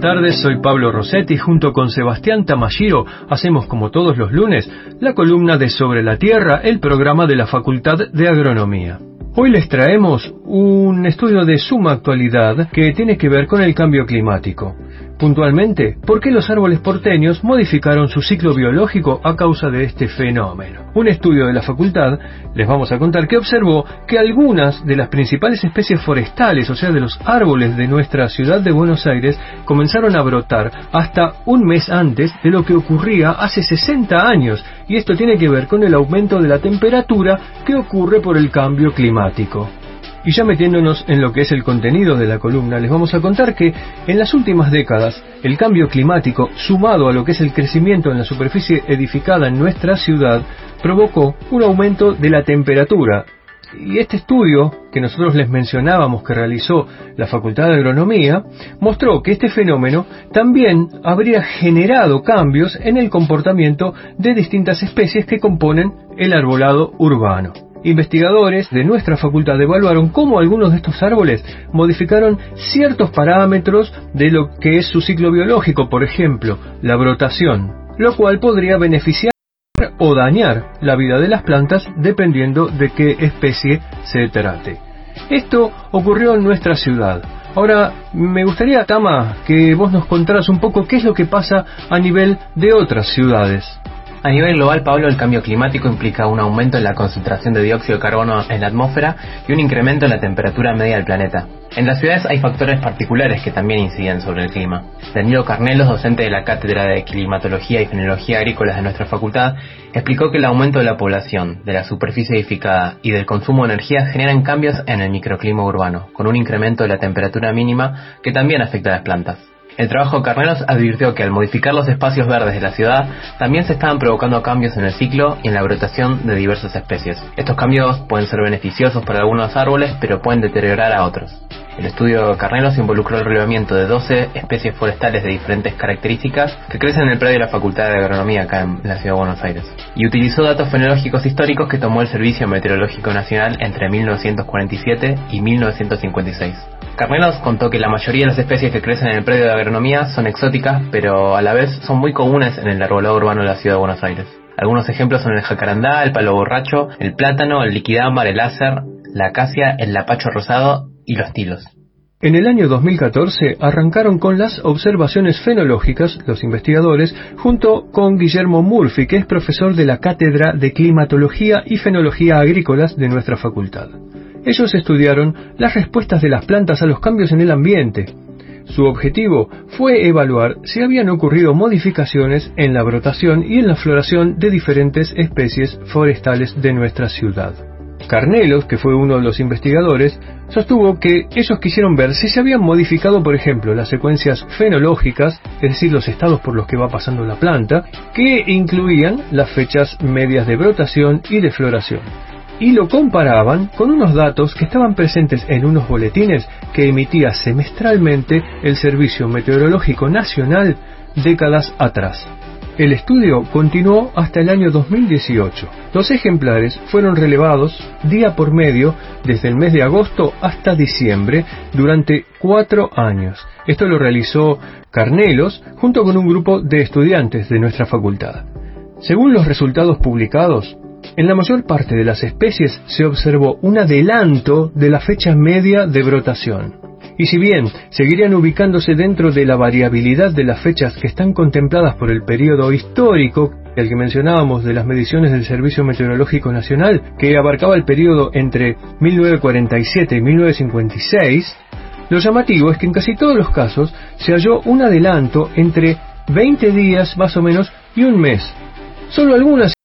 tardes, soy Pablo Rossetti. Junto con Sebastián Tamashiro hacemos, como todos los lunes, la columna de Sobre la Tierra, el programa de la Facultad de Agronomía. Hoy les traemos un estudio de suma actualidad que tiene que ver con el cambio climático. Puntualmente, ¿por qué los árboles porteños modificaron su ciclo biológico a causa de este fenómeno? Un estudio de la facultad les vamos a contar que observó que algunas de las principales especies forestales, o sea de los árboles de nuestra ciudad de Buenos Aires, comenzaron a brotar hasta un mes antes de lo que ocurría hace 60 años, y esto tiene que ver con el aumento de la temperatura que ocurre por el cambio climático. Y ya metiéndonos en lo que es el contenido de la columna, les vamos a contar que en las últimas décadas el cambio climático, sumado a lo que es el crecimiento en la superficie edificada en nuestra ciudad, provocó un aumento de la temperatura. Y este estudio que nosotros les mencionábamos que realizó la Facultad de Agronomía mostró que este fenómeno también habría generado cambios en el comportamiento de distintas especies que componen el arbolado urbano. Investigadores de nuestra facultad evaluaron cómo algunos de estos árboles modificaron ciertos parámetros de lo que es su ciclo biológico, por ejemplo, la brotación, lo cual podría beneficiar o dañar la vida de las plantas dependiendo de qué especie se trate. Esto ocurrió en nuestra ciudad. Ahora, me gustaría, Tama, que vos nos contaras un poco qué es lo que pasa a nivel de otras ciudades. A nivel global, Pablo, el cambio climático implica un aumento en la concentración de dióxido de carbono en la atmósfera y un incremento en la temperatura media del planeta. En las ciudades hay factores particulares que también inciden sobre el clima. Danilo Carnelos, docente de la Cátedra de Climatología y Fenología Agrícolas de nuestra facultad, explicó que el aumento de la población, de la superficie edificada y del consumo de energía generan cambios en el microclima urbano, con un incremento de la temperatura mínima que también afecta a las plantas. El trabajo de Carnelos advirtió que al modificar los espacios verdes de la ciudad, también se estaban provocando cambios en el ciclo y en la brotación de diversas especies. Estos cambios pueden ser beneficiosos para algunos árboles, pero pueden deteriorar a otros. El estudio de Carnelos involucró el relevamiento de 12 especies forestales de diferentes características que crecen en el predio de la Facultad de Agronomía acá en la ciudad de Buenos Aires, y utilizó datos fenológicos históricos que tomó el Servicio Meteorológico Nacional entre 1947 y 1956. Carnelos contó que la mayoría de las especies que crecen en el predio de agronomía son exóticas, pero a la vez son muy comunes en el arbolado urbano de la ciudad de Buenos Aires. Algunos ejemplos son el jacarandá, el palo borracho, el plátano, el liquidámbar, el acer, la acacia, el lapacho rosado y los tilos. En el año 2014 arrancaron con las observaciones fenológicas los investigadores junto con Guillermo Murphy, que es profesor de la Cátedra de Climatología y Fenología Agrícolas de nuestra facultad. Ellos estudiaron las respuestas de las plantas a los cambios en el ambiente. Su objetivo fue evaluar si habían ocurrido modificaciones en la brotación y en la floración de diferentes especies forestales de nuestra ciudad. Carnelos, que fue uno de los investigadores, sostuvo que ellos quisieron ver si se habían modificado, por ejemplo, las secuencias fenológicas, es decir, los estados por los que va pasando la planta, que incluían las fechas medias de brotación y de floración. Y lo comparaban con unos datos que estaban presentes en unos boletines que emitía semestralmente el Servicio Meteorológico Nacional décadas atrás. El estudio continuó hasta el año 2018. Los ejemplares fueron relevados día por medio desde el mes de agosto hasta diciembre durante 4 años. Esto lo realizó Carnelos junto con un grupo de estudiantes de nuestra facultad. Según los resultados publicados, en la mayor parte de las especies se observó un adelanto de la fecha media de brotación. Y si bien seguirían ubicándose dentro de la variabilidad de las fechas que están contempladas por el periodo histórico, el que mencionábamos de las mediciones del Servicio Meteorológico Nacional, que abarcaba el periodo entre 1947 y 1956, lo llamativo es que en casi todos los casos se halló un adelanto entre 20 días más o menos y un mes. Solo algunas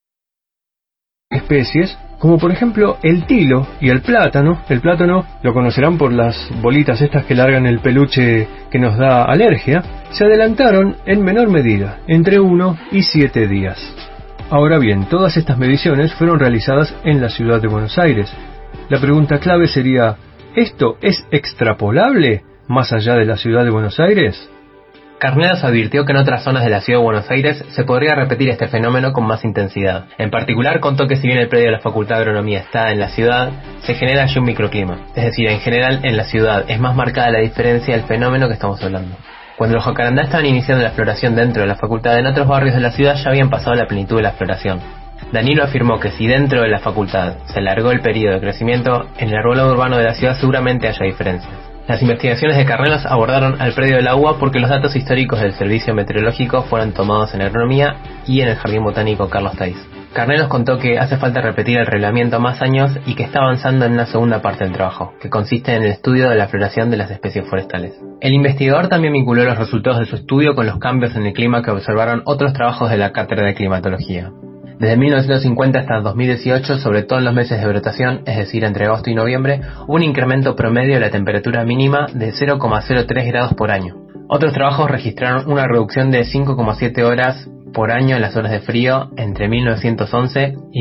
especies, como por ejemplo el tilo y el plátano lo conocerán por las bolitas estas que largan el peluche que nos da alergia, se adelantaron en menor medida, entre 1 y 7 días. Ahora bien, todas estas mediciones fueron realizadas en la ciudad de Buenos Aires. La pregunta clave sería, ¿esto es extrapolable más allá de la ciudad de Buenos Aires? Carnelos advirtió que en otras zonas de la ciudad de Buenos Aires se podría repetir este fenómeno con más intensidad. En particular, contó que si bien el predio de la Facultad de Agronomía está en la ciudad, se genera allí un microclima. Es decir, en general en la ciudad es más marcada la diferencia del fenómeno que estamos hablando. Cuando los jacarandá estaban iniciando la floración dentro de la facultad, en otros barrios de la ciudad ya habían pasado la plenitud de la floración. Danilo afirmó que si dentro de la facultad se alargó el periodo de crecimiento, en el arbolado urbano de la ciudad seguramente haya diferencias. Las investigaciones de Carnelos abordaron al predio del agua porque los datos históricos del servicio meteorológico fueron tomados en agronomía y en el Jardín Botánico Carlos Taiz. Carnelos contó que hace falta repetir el reglamento más años y que está avanzando en una segunda parte del trabajo, que consiste en el estudio de la floración de las especies forestales. El investigador también vinculó los resultados de su estudio con los cambios en el clima que observaron otros trabajos de la Cátedra de Climatología. Desde 1950 hasta 2018, sobre todo en los meses de brotación, es decir, entre agosto y noviembre, hubo un incremento promedio de la temperatura mínima de 0,03 grados por año. Otros trabajos registraron una reducción de 5,7 horas por año en las horas de frío entre 1911 y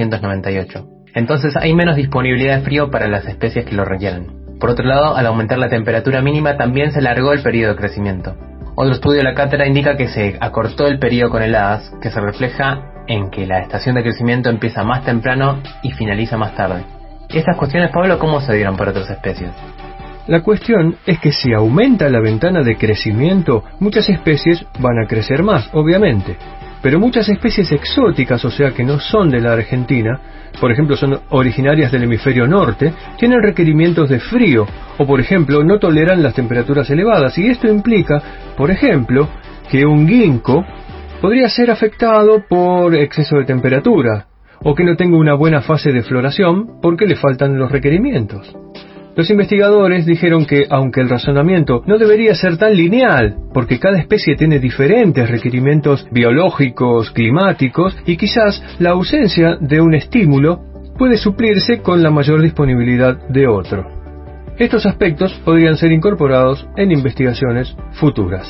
1998. Entonces hay menos disponibilidad de frío para las especies que lo requieren. Por otro lado, al aumentar la temperatura mínima también se alargó el periodo de crecimiento. Otro estudio de la cátedra indica que se acortó el periodo con heladas, que se refleja en que la estación de crecimiento empieza más temprano y finaliza más tarde. Estas cuestiones, Pablo, ¿cómo se dieron para otras especies? La cuestión es que si aumenta la ventana de crecimiento, muchas especies van a crecer más, obviamente. Pero muchas especies exóticas, o sea que no son de la Argentina, por ejemplo son originarias del hemisferio norte, tienen requerimientos de frío, o por ejemplo no toleran las temperaturas elevadas, y esto implica, por ejemplo, que un ginkgo podría ser afectado por exceso de temperatura, o que no tenga una buena fase de floración porque le faltan los requerimientos. Los investigadores dijeron que, aunque el razonamiento no debería ser tan lineal, porque cada especie tiene diferentes requerimientos biológicos, climáticos, y quizás la ausencia de un estímulo puede suplirse con la mayor disponibilidad de otro. Estos aspectos podrían ser incorporados en investigaciones futuras.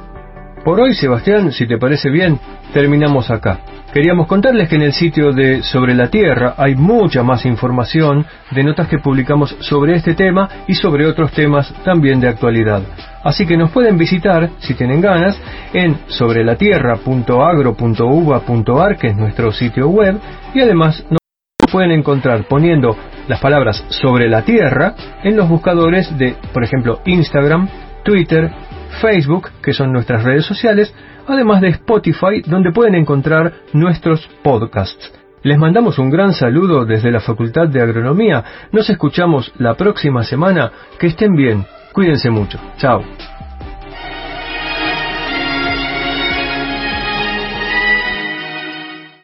Por hoy, Sebastián, si te parece bien, terminamos acá. Queríamos contarles que en el sitio de Sobre la Tierra hay mucha más información de notas que publicamos sobre este tema y sobre otros temas también de actualidad. Así que nos pueden visitar, si tienen ganas, en sobrelatierra.agro.uva.ar, que es nuestro sitio web, y además nos pueden encontrar poniendo las palabras Sobre la Tierra en los buscadores de, por ejemplo, Instagram, Twitter, Facebook, que son nuestras redes sociales, además de Spotify, donde pueden encontrar nuestros podcasts. Les mandamos un gran saludo desde la Facultad de Agronomía. Nos escuchamos la próxima semana. Que estén bien. Cuídense mucho. Chao.